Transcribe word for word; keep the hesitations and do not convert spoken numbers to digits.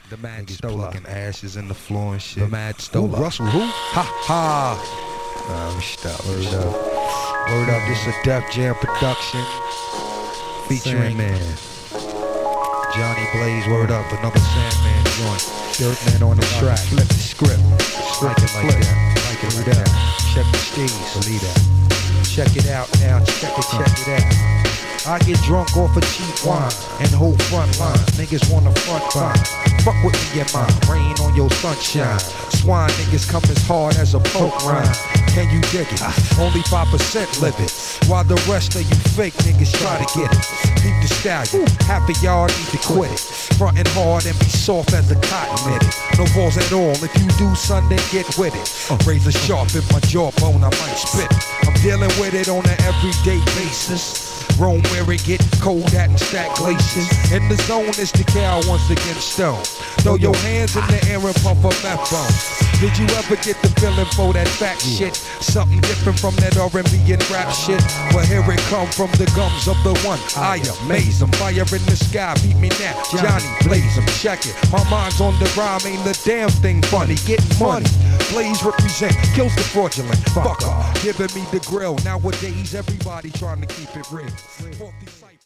The Mad Niggas Stoller. plucking ashes in the floor and shit. The Mad Who, Stoller. Russell who? Ha ha. Nah, we stop. Word up. Word up. This is a Def Jam production featuring Sandman. Johnny Blaze. Word up. Another Sandman joint. Dirtman on the track. Flip the script. Script it like that. Like it like that. Check the steez. Believe that. Check it out now. Check it. Check it out. I get drunk off of cheap wine and whole front line. Niggas wanna front line. Fuck with me in mine. Rain on your sunshine. Swine niggas come as hard as a poke rhyme. Can you dig it? Only five percent live it. While the rest of you fake niggas try to get it. Peep the stallion. Half of y'all need to quit it. Frontin' hard and be soft as a cotton in it. No balls at all. If you do, son, then get with it. Razor sharp in my jawbone, I might spit it. I'm dealing with it on an everyday basis. Roam where it get cold at and stack glaciers. In the zone is the cow once again stone. Throw your hands in the air and pump a meth bomb. Did you ever get the feeling for that fact shit? Something different from that R and B and rap shit. Well, here it come from the gums of the one. I amaze 'em. Fire in the sky, beat me now. Johnny Blaze 'em. Check it. My mind's on the rhyme, ain't the damn thing funny. Getting money. Blaze represent, kills the fraudulent. Fucker. Giving me the grill. Nowadays, everybody trying to keep it real.